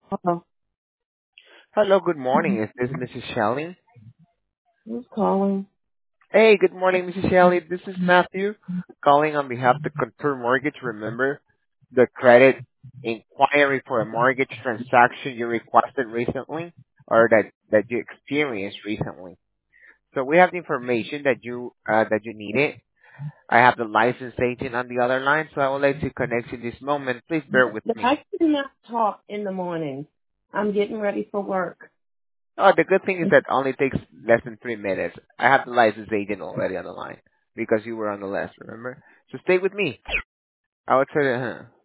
Hello. Hello, good morning. Is this Mrs. Shelley? Who's calling? Hey, good morning, Mrs. Shelley. This is Matthew calling on behalf of the Contour Mortgage. Remember the credit inquiry for a mortgage transaction you requested recently or that you experienced recently. So we have the information that you needed. I have the licensed agent on the other line, so I will let you connect you this moment. Please bear with me. I cannot talk in the morning. I'm getting ready for work. Oh, the good thing is that only takes less than 3 minutes. I have the licensed agent already on the line because you were on the list, remember? So stay with me. I would say that, huh?